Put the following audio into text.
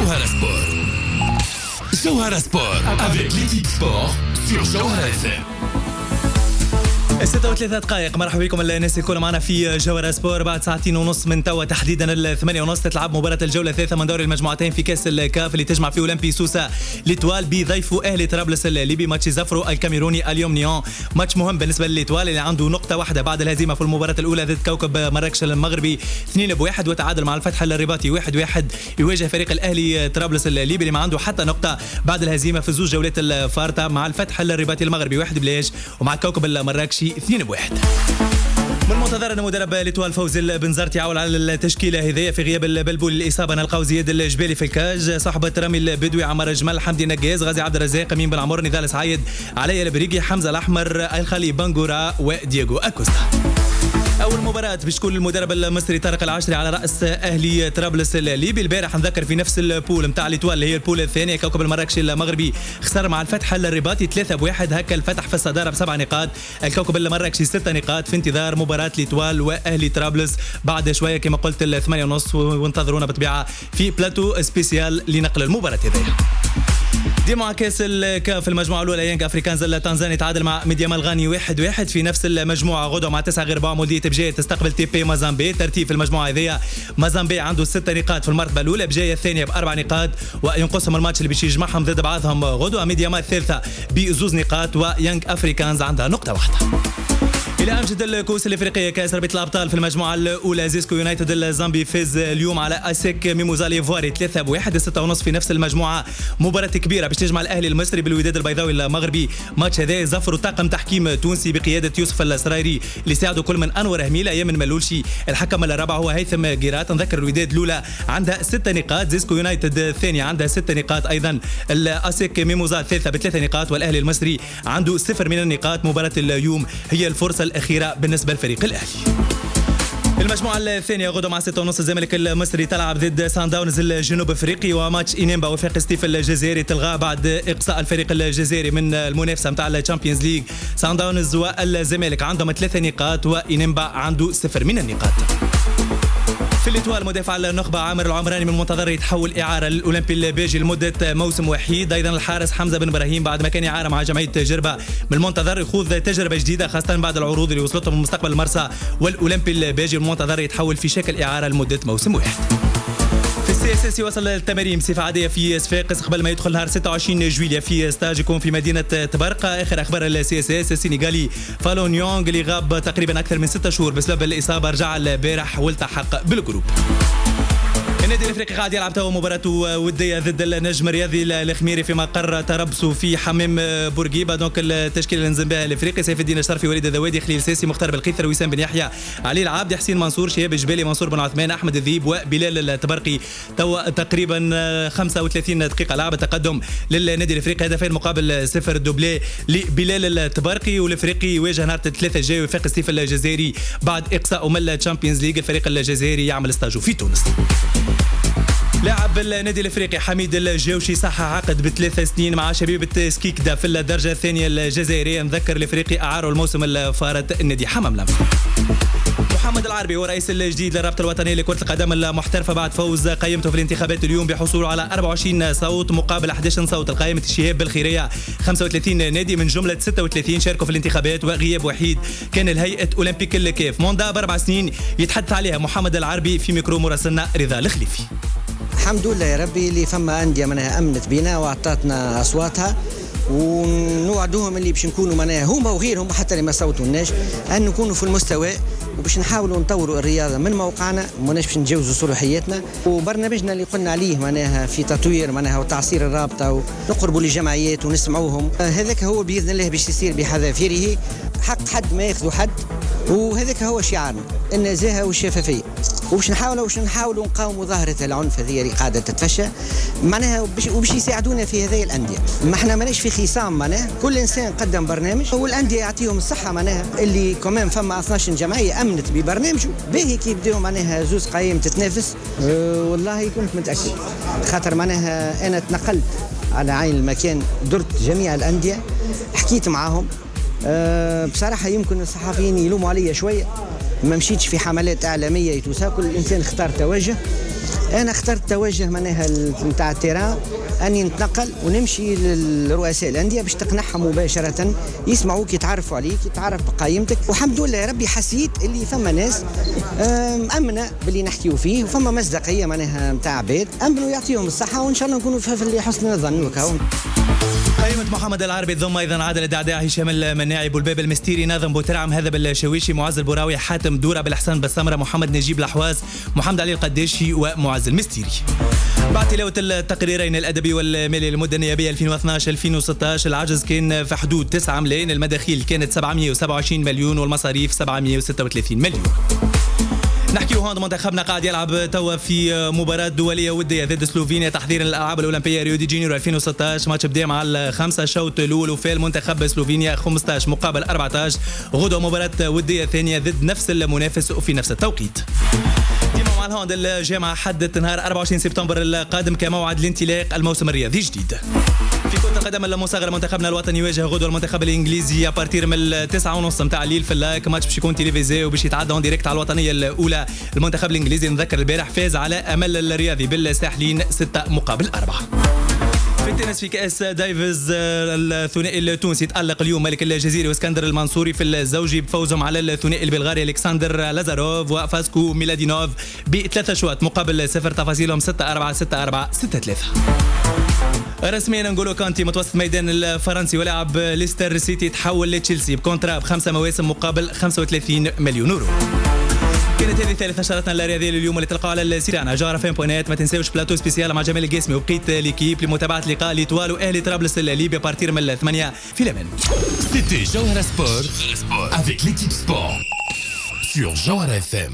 Jawhara Sport. Jawhara Sport avec l'équipe sport sur Jawhara FM. 6:03 دقائق. مرحبا بكم الناس يكونوا معنا في جوهرة سبور. بعد ساعتين ونص من توا تحديدا 8:30 تتلعب مباراة الجولة الثالثة من دوري المجموعتين في كاس الكاف اللي تجمع فيه أولمبي سوسة ليتوال بضيفه أهلي طرابلس الليبي. ماتش زفرو الكاميروني اليوم نيون، ماتش مهم بالنسبة لليتوال اللي عنده نقطة واحدة بعد الهزيمة في المباراة الأولى ضد كوكب مراكش المغربي 2-1 وتعادل مع الفتح الرباطي 1-1. يواجه فريق الأهلي طرابلس الليبي اللي ما عنده حتى نقطة بعد الهزيمة في زوج جولات الفارطة مع الفتح الرباطي المغربي 1-1 ومع كوكب المراكشي 2-1. من المنتظر أن مدرب ليتوال فوزي البنزرتي يعول على التشكيلة هذه في غياب البلبول الإصابة. نلقاو زياد الجبالي في الكاج، صاحبة رامي البدوي، عمر جمال، حمدي نجاز، غازي عبد الرزاق، مين بن عمر، نضال سعيد، علي البريقي، حمزة الأحمر، الخلي بنغورا ودييغو أكوستا. أول مباراة بتكون المدرب المصري طارق العشري على رأس أهلي طرابلس الليبي. البارح نذكر في نفس البول متاع ليتوال اللي هي البول الثانية، كوكب المراكشي المغربي خسر مع الفتح الرباطي 3-1. هكا الفتح في الصدارة ب7 نقاط، الكوكب المراكشي 6 نقاط. في انتظار مباراة ليتوال وأهلي طرابلس بعد شوية كما قلت 8:30 وانتظرونا بطبيعة في بلاتو سبيسيال لنقل المباراة هذه. ديما كاس الكاف المجموعة الأولى يانغ أفريكانز التنزاني تعادل مع ميدياما الغاني 1-1 في نفس المجموعة. غدوة مع 9-4 مولودية بجاية تستقبل تي بي مازامبي. ترتيب في المجموعة هذه مازامبي عنده 6 نقاط في المرتبة الأولى، بجاية الثانية ب4 نقاط وينقصهم الماتش اللي باش يجمعهم ضد بعضهم غدوة. ميدياما الثالثة ب2 نقاط ويانغ أفريكانز عندها نقطة واحدة. إلى أمجد الكؤوس الإفريقية كأس رابطة الأبطال في المجموعة الأولى زيسكو يونايتد الزامبي فاز اليوم على أسيك ميموزا ليفواري 3-1. 6:30 في نفس المجموعة مباراة كبيرة باش تجمع الأهلي المصري بالوداد البيضاوي المغربي. ماتش هذا زفر طاقم تحكيم تونسي بقيادة يوسف السرايري اللي ساعدوا كل من أنور هميلة يمن ملولشي. الحكم الرابع هو هيثم جيرات. نذكر الوداد الأولى عندها 6 نقاط، زيسكو يونايتد الثانية عندها 6 نقاط أيضا، الأسيك ميموزا الثالثة ب3 نقاط والأهلي المصري عنده 0 من النقاط. مباراة اليوم هي الفرصة الأخيرة بالنسبة للفريق الأهلي. المجموعة الثانية غدوة مع 6:30 الزمالك المصري تلعب ضد سان داونز الجنوب افريقي. وماتش إنيمبا وفاق ستيف الجزائري تلغى بعد إقصاء الفريق الجزائري من المنافسة متاع الشامبيونز ليج. سان داونز والزمالك عندهم 3 نقاط وإنيمبا عنده 0 من النقاط. في الإتوال مدافع النخبة عامر العمراني من المنتظر يتحول إعارة للأولمبي البيجي لمدة موسم وحيد. أيضا الحارس حمزة بن إبراهيم بعد ما كان إعارة مع جمعية جربة من المنتظر يخوض تجربة جديدة خاصة بعد العروض اللي وصلتهم من مستقبل المرسى. والأولمبي البيجي من المنتظر يتحول في شكل إعارة لمدة موسم واحد. في السي وصل التمارين بصفة عادية في صفاقس قبل ما يدخل نهار 26 جويلية في ستاج يكون في مدينة تبرقة. آخر أخبار السي السينيغالي فالون يونغ اللي غاب تقريبا أكثر من 6 شهور بسبب الإصابة رجع البارح والتحق بالجروب. النادي الافريقي قاعد يلعب تو مباراته وديه ضد النجم الرياضي الخميري في مقر تربصه في حمام بورقيبه. دونك التشكيله اللي نزم بها الافريقي: سيف الدين الشرفي، وليد الذوادي، خليل ساسي، مختار بالقيثر، وسام بن يحيى، علي العابد، حسين منصور، شهاب الجبالي، منصور بن عثمان، احمد الذيب وبلال التبرقي. تو تقريبا 35 دقيقه لعب تقدم للنادي الافريقي، هدفين مقابل 0 دوبلي لبلال التبرقي. والافريقي يواجه نهار 3 الجاي وفاق ستيف الجزائري بعد اقصاء من الشامبيونز ليج. الفريق الجزائري يعمل استاجو في تونس. لاعب النادي الافريقي حميد الجوشي صح عقد ب3 سنين مع شبيبة سكيكدا في الدرجة الثانية الجزائرية. نذكر الافريقي اعاره الموسم الفارط النادي حمام لمس. محمد العربي هو رئيس الجديد للرابطة الوطنية لكرة القدم المحترفة بعد فوز قائمته في الانتخابات اليوم بحصوله على 24 صوت مقابل 11 صوت. القائمة الشهاب بالخيرية 35 نادي من جملة 36 شاركوا في الانتخابات وغياب وحيد كان الهيئة أولمبيك الكاف. موندا ب4 سنين يتحدث عليها محمد العربي في ميكرو مراسلنا رضا الخليفي. الحمد لله يا ربي اللي فما أندية منها أمنت بنا وأعطتنا أصواتها، ونوعدوهم اللي باش نكونوا منها هما وغيرهم حتى اللي ما صوتوناش أن نكونوا في المستوى، وباش نحاولوا نطوروا الرياضة من موقعنا وماناش باش نتجاوزوا صلاحياتنا. وبرنامجنا اللي قلنا عليه معناها في تطوير معناها وتعصير الرابطة ونقربوا للجمعيات ونسمعوهم، هذاك هو بإذن الله باش يصير بحذافيره. حق حد ما ياخذوا حد، وهذاك هو شعارنا النزاهة والشفافية. وباش نحاولوا نقاوموا ظاهرة العنف هذه اللي قاعدة تتفشى معناها، وباش يساعدونا في هذه الأندية. ما احنا ماناش في خصام معناها، كل إنسان قدم برنامج والأندية يعطيهم الصحة معناها اللي كمان فما 12 جمعية أمنت ببرنامجه باهي كي يبداو معناها زوز قايم تتنافس. والله كنت متأكد خاطر معناها أنا تنقلت على عين المكان، درت جميع الأندية، حكيت معاهم. بصراحة يمكن الصحفيين يلوموا عليا شوية، ما مشيتش في حملات إعلامية يتوسا، كل إنسان اختار توجه. انا اخترت توجه معناها نتاع التيران اني نتنقل ونمشي للرؤساء الانديه باش تقنعهم مباشره يسمعوك يتعرفوا عليك يتعرف بقيمتك. والحمد لله يا ربي حسيت اللي فما ناس امنه باللي نحكيو فيه وفما مصداقيه معناها نتاع عباد امنوا يعطيهم الصحه وان شاء الله نكونوا في حسن الظن. قائمة محمد العربي تضم أيضا عادل الدعداع هشام المناعي بولباب المستيري ناظم بوترعم هذا بالشويشي معز البراوي حاتم دورة بالحسن بالسمرة محمد نجيب الحواز محمد علي القداشي ومعز المستيري. بعد تلاوة التقريرين الأدبي والمالي للمدة النيابية 2012-2016 العجز كان في حدود 9 ملايين، المداخيل كانت 727 مليون والمصاريف 736 مليون. نحكيو هون منتخبنا قاعد يلعب توا في مباراة دولية ودية ضد سلوفينيا تحضيرا للألعاب الأولمبية ريو دي جانيرو 2016. ماتش بدا مع الخمسة شوط الأول وفاز منتخب سلوفينيا 15 مقابل 14. غدوة مباراة ودية ثانية ضد نفس المنافس وفي نفس التوقيت. ديما مع الهوند الجامعة حددت نهار 24 سبتمبر القادم كموعد لانطلاق الموسم الرياضي الجديد. في كرة القدم المصغرة منتخبنا الوطني يواجه غدوة المنتخب الإنجليزي أبارتير من 9:30 متاع الليل في اللاك. ماتش باش يكون تلفزيوني وباش يتعدى اون ديريكت على الوطنية الأولى. المنتخب الإنجليزي نذكر البارح فاز على أمل الرياضي بالساحلين 6 مقابل 4. في التنس في كأس دايفز الثنائي التونسي تألق اليوم ملك الجزيري واسكندر المنصوري في الزوجي بفوزهم على الثنائي البلغاري الكسندر لازاروف وفاسكو ميلادينوف ب3 أشواط مقابل 0. تفاصيلهم 6-4 6-4 6-3. رسميا نقولوا كانتي متوسط ميدان الفرنسي ولاعب ليستر سيتي تحول لتشيلسي بكونترا ب5 مواسم مقابل 35 مليون يورو. كانت هذه ثالث نشرتنا الرياضيه لليوم اللي تلقاها على السيران جوهره فين بوينات. ما تنساوش بلاتو سبيسيال مع جمال القاسمي وبقيت ليكيب لمتابعه لقاء ليتوال واهلي طرابلس الليبي بارتير من 8 في الامان. C'était Jawhara Sport avec l'équipe sport sur Jawhara FM.